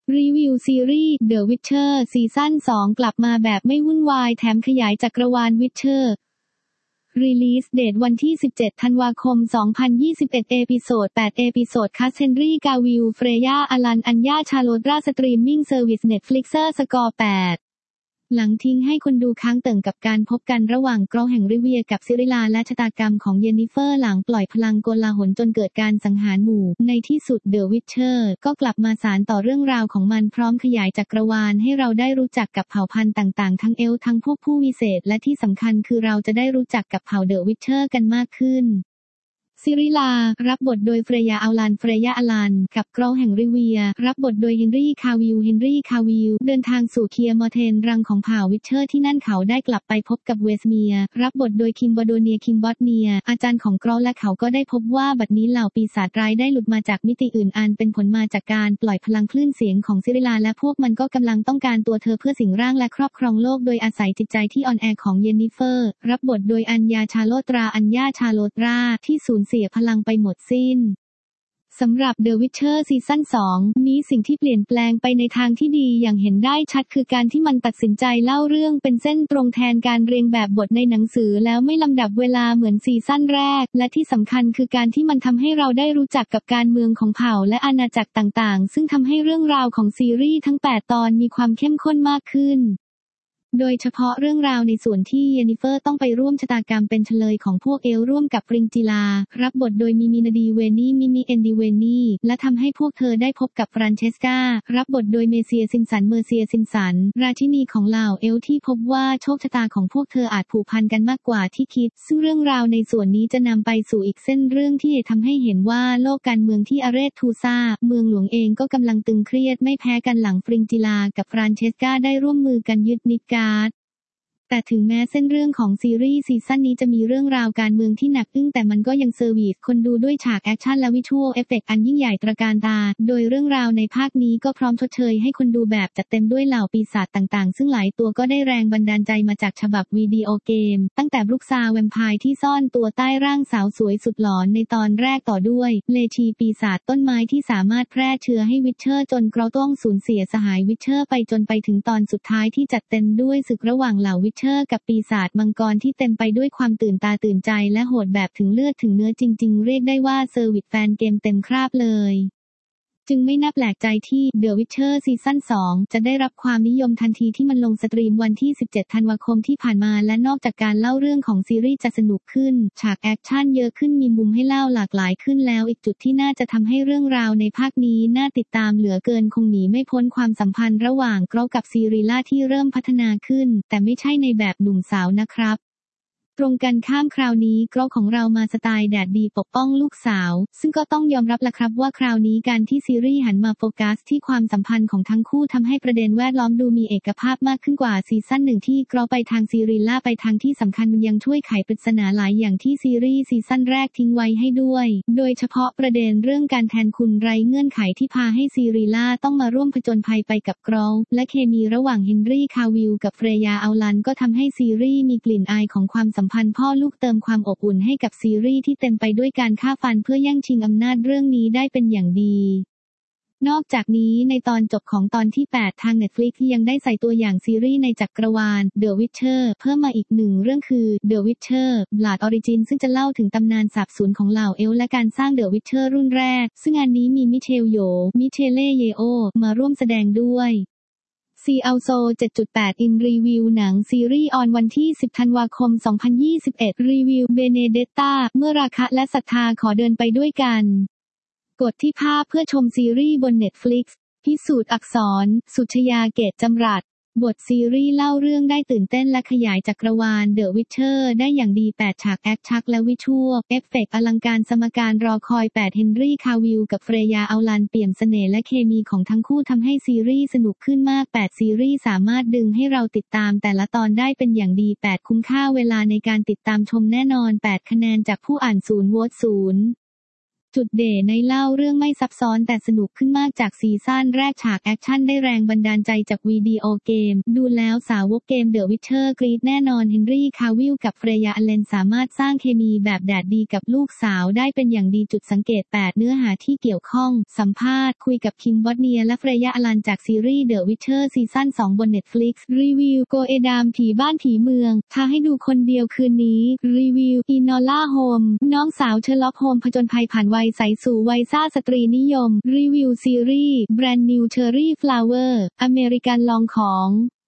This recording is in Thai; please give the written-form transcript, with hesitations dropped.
รีวิวซีรีส์ The Witcher ซีซั่น 2 กลับมาแบบไม่วุ่นวายแถมขยายจักรวาล Witcher Release Date วันที่ 17 ธันวาคม 2021 เอพิโซด 8 เอพิโซดคัสเฮนรี่ กาวิล เฟรย่า อลัน อัญญา ชาโลตราสตรีมมิ่งเซอร์วิส Netflixer สกอร์ 8หลังทิ้งให้คนดูค้างเติ่งกับการพบกันระหว่างเกราแห่งริเวียกับซิริลาและชะตากรรมของเยนนิเฟอร์หลังปล่อยพลังโกลาหลจนเกิดการสังหารหมู่ในที่สุด The Witcher ก็กลับมาสานต่อเรื่องราวของมันพร้อมขยายจักรวาลให้เราได้รู้จักกับเผ่าพันธุ์ต่างๆทั้งเอลฟ์ทั้งพวกผู้วิเศษและที่สำคัญคือเราจะได้รู้จักกับเผ่า The Witcher กันมากขึ้นซิริลารับบทโดยเฟรยา อัลลัน เฟรย่า อลันกับเกราแห่งริเวียรับบทโดยเฮนรี่ คาวิล เฮนรี่ คาวิลเดินทางสู่เคียร์มอร์เทนรังของเผ่าวิชเชอร์ที่นั่นเขาได้กลับไปพบกับเวสเมียร์รับบทโดยคิมบอโดเนีย คิมบอตเนียอาจารย์ของเกราและเขาก็ได้พบว่าบัดนี้เหล่าปีศาจร้ายได้หลุดมาจากมิติอื่นอันเป็นผลมาจากการปล่อยพลังคลื่นเสียงของซิริลาและพวกมันก็กำลังต้องการตัวเธอเพื่อสิงร่างและครอบครองโลกโดยอาศัยจิตใจที่อ่อนแอของเยนนิเฟอร์รับบทโดยอัญญา ชาโลตรา อัญญา ชาโลตราที่สูญเสียพลังไปหมดสิ้นสำหรับ The Witcher ซีซั่น 2 นี้สิ่งที่เปลี่ยนแปลงไปในทางที่ดีอย่างเห็นได้ชัดคือการที่มันตัดสินใจเล่าเรื่องเป็นเส้นตรงแทนการเรียงแบบบทในหนังสือแล้วไม่ลำดับเวลาเหมือนซีซั่นแรกและที่สำคัญคือการที่มันทำให้เราได้รู้จักกับการเมืองของเผ่าและอาณาจักรต่างๆซึ่งทำให้เรื่องราวของซีรีส์ทั้ง 8 ตอนมีความเข้มข้นมากขึ้นโดยเฉพาะเรื่องราวในส่วนที่เยนนิเฟอร์ต้องไปร่วมชะตากรรมเป็นเฉลยของพวกเอลฟ์ร่วมกับปริงจิลารับบทโดยมิมินาดีเวนี่มิมิเอนดิเวนี่และทำให้พวกเธอได้พบกับฟรานเชสการับบทโดยเมเซียซินสันราชินีของเหล่าเอลฟ์ที่พบว่าโชคชะตาของพวกเธออาจผูกพันกันมากกว่าที่คิดซึ่งเรื่องราวในส่วนนี้จะนำไปสู่อีกเส้นเรื่องที่ทำให้เห็นว่าโลกการเมืองที่อาเรธทูซาเมืองหลวงเองก็กำลังตึงเครียดไม่แพ้กันหลังปริงจิลากับฟรานเชสกาได้ร่วมมือกันยึดนิดการ์ดแต่ถึงแม้เส้นเรื่องของซีรีส์ซีซั่นนี้จะมีเรื่องราวการเมืองที่หนักอึ้งแต่มันก็ยังเซอร์วิสคนดูด้วยฉากแอคชั่นและวิชวลเอฟเฟกต์อันยิ่งใหญ่ตระการตาโดยเรื่องราวในภาคนี้ก็พร้อมชดเชยให้คนดูแบบจัดเต็มด้วยเหล่าปีศาจต่างๆซึ่งหลายตัวก็ได้แรงบันดาลใจมาจากฉบับวิดีโอเกมตั้งแต่บรุกซาแวมไพร์ที่ซ่อนตัวใต้ร่างสาวสวยสุดหลอนในตอนแรกต่อด้วยเลชีปีศาจต้นไม้ที่สามารถแพร่เชื้อให้วิชเชอร์จนเกราต้องสูญเสียสหายวิชเชอร์ไปจนไปถึงตอนสุดท้ายที่จัดเต็มด้วยศึกระหว่างเหล่าวิชเชอร์กับปีศาจมังกรที่เต็มไปด้วยความตื่นตาตื่นใจและโหดแบบถึงเลือดถึงเนื้อจริงๆเรียกได้ว่าเซอร์วิสแฟนเกมเต็มคราบเลยจึงไม่น่าแปลกใจที่ The Witcher ซีซั่น 2 จะได้รับความนิยมทันทีที่มันลงสตรีมวันที่ 17 ธันวาคมที่ผ่านมาและนอกจากการเล่าเรื่องของซีรีส์จะสนุกขึ้นฉากแอคชั่นเยอะขึ้นมีมุมให้เล่าหลากหลายขึ้นแล้วอีกจุดที่น่าจะทำให้เรื่องราวในภาคนี้น่าติดตามเหลือเกินคงหนีไม่พ้นความสัมพันธ์ระหว่างเกรากับซิริลล่าที่เริ่มพัฒนาขึ้นแต่ไม่ใช่ในแบบหนุ่มสาวนะครับตรงกันข้ามคราวนี้เกราของเรามาสไตล์แดดดีปกป้องลูกสาวซึ่งก็ต้องยอมรับล่ะครับว่าคราวนี้การที่ซีรีส์หันมาโฟกัสที่ความสัมพันธ์ของทั้งคู่ทำให้ประเด็นแวดล้อมดูมีเอกภาพมากขึ้นกว่าซีซั่น 1ที่เกราไปทางซิริลล่าไปทางที่สำคัญมันยังช่วยไขปริศนาหลายอย่างที่ซีรีส์ซีซั่นแรกทิ้งไว้ให้ด้วยโดยเฉพาะประเด็นเรื่องการแทนคุณไร้เงื่อนไขที่พาให้ซิริลล่าต้องมาร่วมผจญภัยไปกับเกราและเคมีระหว่างเฮนรี่ คาวิลกับเฟรยา อัลลันก็ทำให้ซีรีส์มีกลิ่นอายของความสัมพันธ์พ่อลูกเติมความอบอุ่นให้กับซีรีส์ที่เต็มไปด้วยการฆ่าฟันเพื่อแย่งชิงอำนาจเรื่องนี้ได้เป็นอย่างดีนอกจากนี้ในตอนจบของตอนที่ 8 ทาง Netflix ยังได้ใส่ตัวอย่างซีรีส์ในจักรวาล The Witcher เพิ่มมาอีกหนึ่งเรื่องคือ The Witcher Blood Origin ซึ่งจะเล่าถึงตำนานสาบสูญของเหล่าเอลฟ์และการสร้าง The Witcher รุ่นแรกซึ่งงานนี้มีมิเชล โยมิเชเล่ เยโอมาร่วมแสดงด้วยซีอัลโซ 7.8 อินรีวิวหนังซีรีส์ออนวันที่ 10 ธันวาคม 2021 รีวิวเบเนเดตตาเมื่อราคะและศรัทธาขอเดินไปด้วยกันกดที่ภาพเพื่อชมซีรีส์บน Netflix พิสูจน์อักษร สุชยา เกตจำรัดบทซีรีส์เล่าเรื่องได้ตื่นเต้นและขยายจักรวาล The Witcher ได้อย่างดี8ฉากแอคชั่นและวิชวลเอฟเฟกต์อลังการสมการรอคอย8เฮนรี่ คาวิลกับเฟรยา อัลลันเปี่ยมเสน่ห์และเคมีของทั้งคู่ทำให้ซีรีส์สนุกขึ้นมาก8ซีรีส์สามารถดึงให้เราติดตามแต่ละตอนได้เป็นอย่างดี8คุ้มค่าเวลาในการติดตามชมแน่นอน8คะแนนจากผู้อ่าน0 โหวต0 จุดเด่นในเล่าเรื่องไม่ซับซ้อนแต่สนุกขึ้นมากจากซีซั่นแรกฉากแอคชั่นได้แรงบันดาลใจจากวิดีโอเกมดูแล้วสาวกเกม The Witcher กรี๊ดแน่นอนเฮนรี่คาวิลกับเฟรยาอเลนสามารถสร้างเคมีแบบแดดดีกับลูกสาวได้เป็นอย่างดีจุดสังเกต8เนื้อหาที่เกี่ยวข้องสัมภาษณ์คุยกับคิมบอสเนียและเฟรยาอลันจากซีรีส์ The Witcher ซีซั่น2บน Netflix รีวิวโกเอดามผีบ้านผีเมืองท้าให้ดูคนเดียวคืนนี้รีวิวอีนอล่าโฮมน้องสาวเชอร์ล็อกโฮมผจญภัยผ่านวัยใสสู่วัยซ่าสตรีนิยมรีวิวซีรีส์ Brand New Cherry Flower อเมริกันลองของ